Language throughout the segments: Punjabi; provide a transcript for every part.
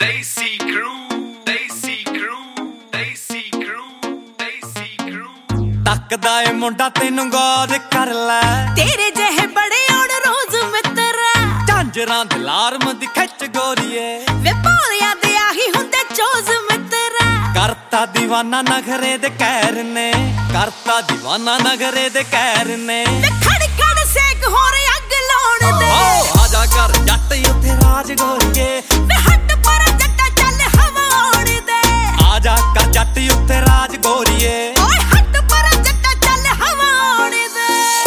Desi crew, Desi crew, Desi crew, Desi crew। ਤੱਕਦਾ ਏ ਮੁੰਡਾ ਤੈਨੂੰ ਗੌਰ ਕਰ ਲੈ, ਤੇਰੇ ਜਿਹੇ ਬੜੇ ਆਉਣ ਰੋਜ਼ ਮਿੱਤਰਾ। ਝਾਂਜਰਾਂ ਦੇ ਲਾਰਮ ਦੀ ਖਿੱਚ ਗੋਰੀਏ, ਵੇ ਭੋਲਿਆਂ ਦੇ ਆਹੀ ਹੁੰਦੇ ਚੋਜ਼ ਮਿੱਤਰਾ। ਕਰਤਾ ਦੀਵਾਨਾ ਨਖਰੇ ਦੇ ਕਹਿਰ ਨੇ, ਕਰਤਾ ਦੀਵਾਨਾ ਨਖਰੇ ਦੇ ਕਹਿਰ ਨੇ। ਵੇ ਖੜ ਖੜ ਸੇਕ ਹੋਰ ਅੱਗ ਲਾਉਣ ਦੇ। ਆਜਾ ਕਰ ਜੱਟ ਉੱਥੇ ਰਾਜ ਗੋਰੀਏ, ਵੇ ਹੱਟ ਪਰ ਜੱਟਾ ਚੱਲ ਹਵਾ ਆਉਣ ਦੇ। ਆਜਾ ਕਰ ਜੱਟ ਉੱਥੇ ਰਾਜ ਗੋਰੀਏ, ਓਏ ਹੱਟ ਪਰ ਜੱਟਾ ਚੱਲ ਹਵਾ ਆਉਣ ਦੇ।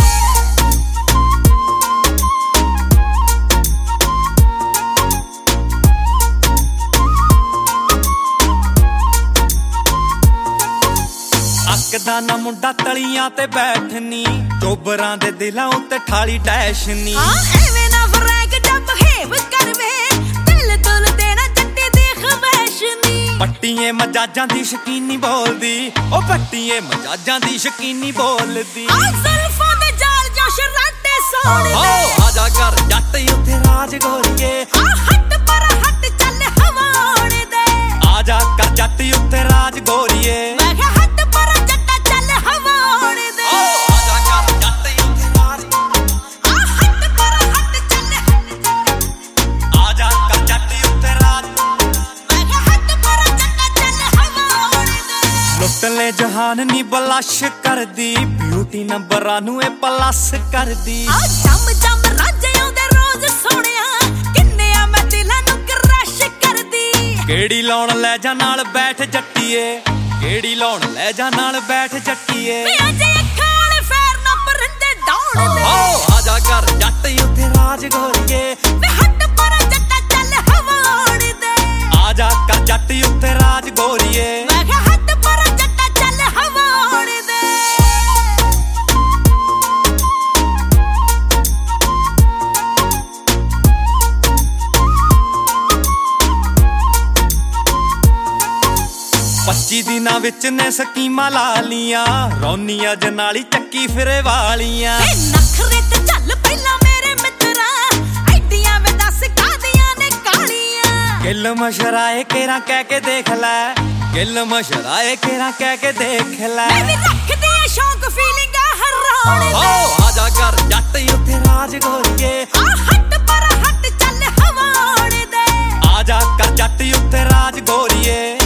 ਅੱਕਦਾ ਨਾ ਮੁੰਡਾ ਤਲੀਆਂ ਤੇ ਬੈਠਨੀ, ਚੋਬਰਾਂ ਦੇ ਦਿਲਾਂ ਉੱਤੇ ਠਾਲੀ ਡੈਸ਼ਨੀ। ਐਵੇਂ ਨਾ ਫਰੈਗ ਜੱਬ ਹੇਵ ਕਰਵੇ, ਦਿਲ ਦੁਲ ਦੇਣਾ ਜੱਟੇ ਦੀ ਖਮੈਸ਼ਨੀ। ਪੱਟੀਏ ਮਜਾਜਾਂ ਦੀ ਸ਼ਕੀਨੀ ਬੋਲਦੀ, ਉਹ ਪੱਟੀਏ ਮਜਾਜਾਂ ਦੀ ਸ਼ਕੀਨੀ ਬੋਲਦੀ। ਆ ਜ਼ੁਲਫਾਂ ਦੇ ਜਾਲ ਜੋ ਸ਼ਰਾਟੇ ਸੋਹਣੇ। ਆਜਾ ਕਰ ਜੱਟ ਉੱਥੇ ਰਾਜ ਗੋਰੀਏ, ਆ ਹੱਟ ਪਰ ਹੱਟ ਚੱਲ ਹਵਾ ਆਉਣ ਦੇ। ਆਜਾ ਕਰ ਜੱਟ ਉੱਥੇ ਰਾਜ ਗੋਰੀਏ, ਮੈਂ ਕਿਹਾ ਹੱਟ ਪਰ ਜੱਟਾ ਚੱਲ ਹਵਾ ਆਉਣ ਦੇ। ਆਜਾ ਕਰ ਜੱਟ ਉੱਥੇ ਰਾਜ, ਆ ਹੱਟ ਪਰ ਹੱਟ ਚੱਲ, ਆਜਾ ਕਰ ਜੱਟ ਉੱਥੇ ਰਾਜ। ਮੈਂ ਕਿਹਾ ਹੱਟ ਪਰ ਜੱਟਾ ਚੱਲ ਹਵਾ ਆਉਣ ਦੇ। ਲੁੱਟ ਲੈ ਜਹਾਨ ਨੀ ਬਲਸ਼ ਕਰਦੀ, ਬਿਊਟੀ ਨੰਬਰਾਂ ਨੂੰ ਇਹ ਪਲੱਸ ਕਰਦੀ। ਆ ਜੰਮ ਜੰਮ ਰਾਜੇ ਆਉਂਦੇ ਰੋਜ਼ ਸੋਹਣਿਆ, ਕਿੰਨੇ ਆ ਮੈਂ ਦਿਲਾਂ ਨੂੰ ਕਰਸ਼ ਕਰਦੀ। ਕਿਹੜੀ ਲਾਉਣ ਲੈ ਜਾ ਨਾਲ ਬੈਠ ਜੱਟੀਏ, ਕਿਹੜੀ ਲਾਉਣ ਲੈ ਜਾ ਨਾਲ ਬੈਠ ਜੱਟੀਏ। ਵੇ ਅਜੇ ਅੱਖਾਂ ਵਾਲੇ ਫੇਰ ਨਾ ਪਰਿੰਦੇ ਡਾਉਣ ਦੇ। ਆਜਾ ਕਰ ਜੱਟ ਉੱਥੇ ਰਾਜ ਗੋਰੀਏ, ਵੇ ਹੱਟ ਪਰ ਜੱਟਾ ਚੱਲ ਹਵਾ ਆਉਣ ਦੇ। ਆਜਾ ਕਰ ਜੱਟ ਉੱਥੇ ਰਾਜ ਗੋਰੀਏ, ਮੈਂ ਕਿਹਾ ਹੱਟ ਪਰ ਜੱਟਾ ਚੱਲ ਹਵਾ ਆਉਣ ਦੇ। ਪੱਚੀ ਦਿਨਾਂ ਵਿੱਚ ਨੇ ਸਕੀਮਾਂ ਲਾ ਲੀਆਂ, ਰੌਨੀਆਂ ਜਨਾਲੀ ਚੱਕੀ ਫਿਰੇ ਵਾਲੀਆਂ। ਵੇ ਨਖਰੇ ਤੇ ਚੱਲ ਪਹਿਲਾਂ ਮੇਰੇ ਮਿੱਤਰਾ, ਐਡੀਆਂ ਵੇ ਦੱਸ ਕਾਦੀਆਂ ਨੇ ਕਾਲੀਆਂ। ਗਿੱਲ ਮਸ਼ਰਾਏ ਕੇਰਾ ਕਹਿ ਕੇ ਦੇਖ ਲੈ, ਗਿੱਲ ਮਸ਼ਰਾਏ ਕੇਰਾ ਕਹਿ ਕੇ ਦੇਖ ਲੈ। ਮੈਂ ਵੀ ਰੱਖਦੀ ਆ ਸ਼ੌਂਕ ਫੀਲਿੰਗਾਂ ਹਰਾਉਣ ਦੇ। ਆਜਾ ਕਰ ਜੱਟ ਉੱਥੇ ਰਾਜ ਗੋਰੀਏ, ਆ ਹੱਟ ਪਰ ਹੱਟ ਚੱਲ ਹਵਾ ਆਉਣ ਦੇ। ਆਜਾ ਕਰ ਜੱਟ ਉੱਥੇ ਰਾਜ ਗੋਰੀਏ।